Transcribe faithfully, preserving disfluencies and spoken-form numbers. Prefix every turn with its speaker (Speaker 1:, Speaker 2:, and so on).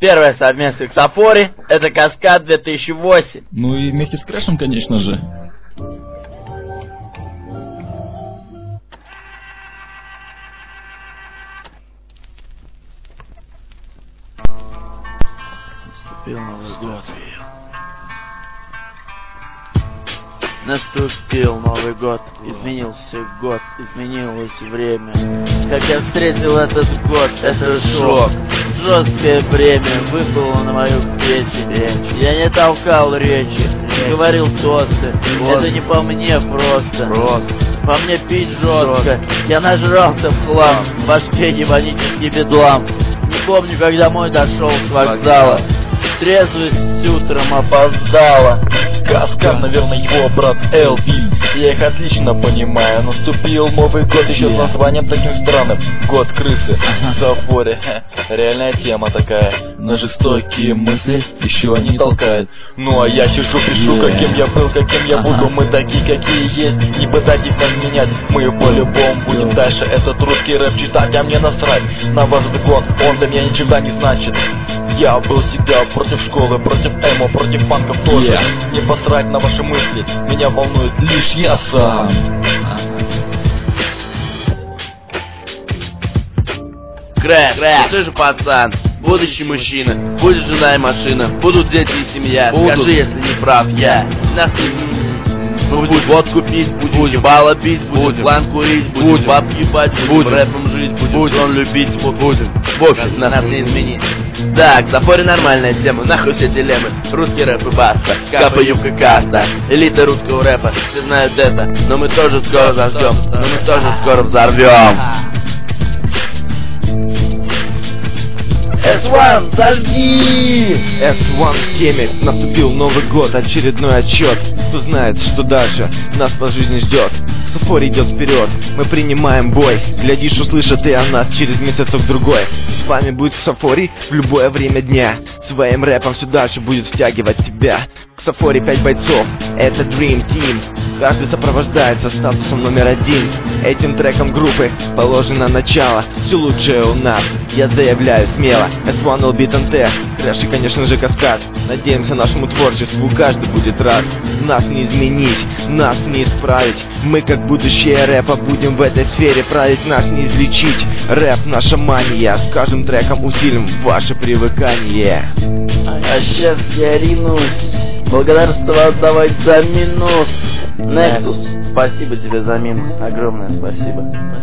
Speaker 1: Первая совместная к Сафори — это Каскад две тысячи восемь.
Speaker 2: Ну и вместе с Крэшем, конечно же.
Speaker 1: Наступил Новый год. Наступил Новый год, изменился год, изменилось время. Как я встретил этот год, это шок. Жесткое бремя выпало на мою плечи. Я не толкал речи, говорил тосты. Это не по мне просто.
Speaker 3: Просто.
Speaker 1: По мне пить жестко. Я нажрался в хлам, в башке ебанический бедлам. Не помню, как домой дошел с вокзала. Трезвость утром опоздала.
Speaker 4: Каскад, наверное, его брат эл би. Я их отлично понимаю. Наступил Новый год еще с названием таким странным. Год крысы. Сафори. Реальная тема такая. На жестокие мысли еще они толкают. Ну а я сижу, пишу, каким я был, каким я буду. Мы такие, какие есть. Не пытайтесь нас менять. Мы по-любому будем дальше этот русский рэп читать. А мне насрать на ваш закон. Он для меня ничего не значит. Я был всегда против школы, против эмо, против панков тоже.
Speaker 2: Yeah.
Speaker 4: Не посрать на ваши мысли, меня волнует лишь я сам.
Speaker 3: Крэш, Крэш, ты же пацан, будущий мужчина, будет жена и машина, будут дети и семья.
Speaker 1: Будут.
Speaker 3: Скажи, если не прав я. Нахуй. Будем водку пить, будем ебало бить, будем план курить, будем баб ебать, будем рэпом жить, будем сон любить, будем. В общем, нас не изменить. Так, Сафори нормальная тема, нахуй все дилеммы. Русский рэп и баста, капа, юбка, каста. Элита русского рэпа, все знают это. Но мы тоже скоро зажгем, но мы тоже скоро взорвем.
Speaker 1: эс один, зажги!
Speaker 5: эс один в теме, наступил Новый год, очередной отчет. Кто знает, что дальше нас по жизни ждет. Сафори идет вперед, мы принимаем бой. Глядишь, услышат и о нас через месяцок-другой. С вами будет Сафори в любое время дня. Своим рэпом все дальше будет втягивать тебя. К Сафори пять бойцов, это Dream Team. Каждый сопровождается статусом номер один. Этим треком группы положено начало. Все лучшее у нас, я заявляю смело. эс один, эл би, эн тэ, Крэш и, конечно же, Каскад. Надеемся, нашему творчеству каждый будет рад. Нас не изменить, нас не исправить. Мы, как будущее рэпа, будем в этой сфере править. Нас не излечить, рэп наша мания. С каждым треком усилим ваше привыкание.
Speaker 1: А сейчас я ринусь благодарство отдавать за минус. Nexus, спасибо тебе за минус, огромное спасибо.